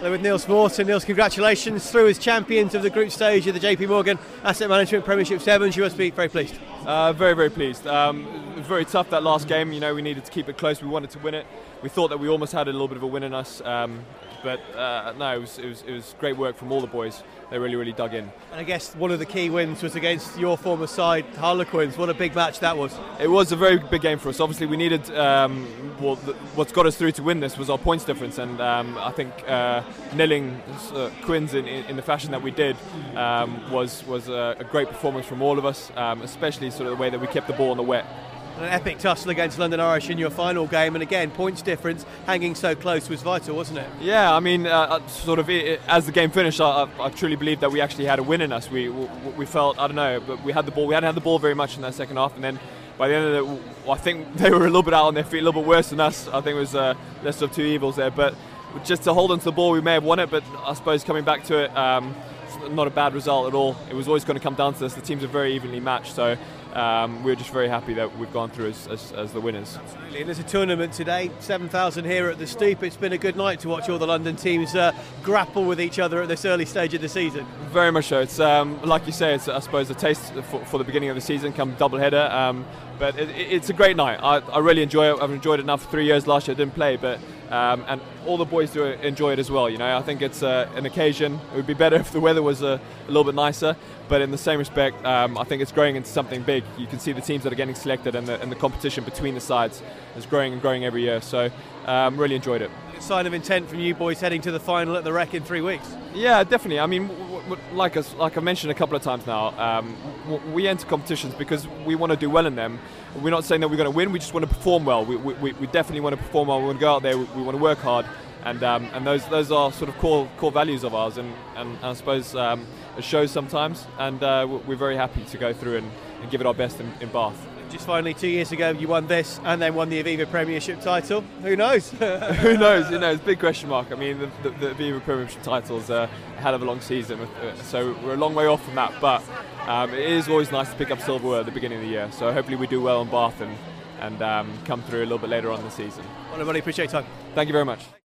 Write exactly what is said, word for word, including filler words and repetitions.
Hello with Niels Morton. Niels, congratulations through as champions of the group stage of the J P Morgan Asset Management Premiership Sevens. You must be very pleased. Uh, very, very pleased. Um, it was very tough that last game. You know, we needed to keep it close. We wanted to win it. We thought that we almost had a little bit of a win in us, um, but uh, no, it was, it was it was great work from all the boys. They really, really dug in. And I guess one of the key wins was against your former side, Harlequins. What a big match that was. It was a very big game for us. Obviously, we needed, um, well, th- what's got us through to win this was our points difference, and um, I think uh, nilling uh, Quins in, in, in the fashion that we did um, was, was a, a great performance from all of us, um, especially sort of the way that we kept the ball on the wet. An epic tussle against London Irish in your final game, and again, points difference hanging so close was vital, wasn't it? Yeah, I mean, uh, sort of it, as the game finished, I, I, I truly believed that we actually had a win in us. We we felt, I don't know, but we had the ball. We hadn't had the ball very much in that second half, and then by the end of it, I think they were a little bit out on their feet, a little bit worse than us. I think it was uh, less of two evils there, but just to hold on to the ball, we may have won it, but I suppose coming back to it, um, not a bad result at all. It was always going to come down to this. The teams are very evenly matched, so um, we're just very happy that we've gone through as, as, as the winners. Absolutely. And there's a tournament today, seven thousand here at the Stoop. It's been a good night to watch all the London teams uh, grapple with each other at this early stage of the season. Very much so. It's um, like you say, it's I suppose a taste for, for the beginning of the season, come double header. Um, but it, it's a great night. I, I really enjoy it. I've enjoyed it now for three years. Last year I didn't play, but um, and all the boys do enjoy it as well. You know, I think it's uh, an occasion. It would be better if the weather was uh, a little bit nicer. But in the same respect, um, I think it's growing into something big. You can see the teams that are getting selected, and the, and the competition between the sides is growing and growing every year. So um, really enjoyed it. Sign of intent from you boys heading to the final at the Rec in three weeks. Yeah, definitely. I mean, w- w- like us, like I mentioned a couple of times now, um, w- we enter competitions because we want to do well in them. We're not saying that we're going to win. We just want to perform well. We, we, we definitely want to perform well. We want to go out there. We, we want to work hard, and um, and those those are sort of core core values of ours. And, and, and I suppose um, it shows sometimes. And uh, we're very happy to go through and, and give it our best in, in Bath. Just finally, two years ago, you won this and then won the Aviva Premiership title. Who knows? Who knows? You know, it's a big question mark. I mean, the, the, the Aviva Premiership title is a hell of a long season, uh, so we're a long way off from that. But um, it is always nice to pick up silverware at the beginning of the year. So hopefully we do well in Bath and, and um, come through a little bit later on in the season. Well, everybody, appreciate your time. Thank you very much.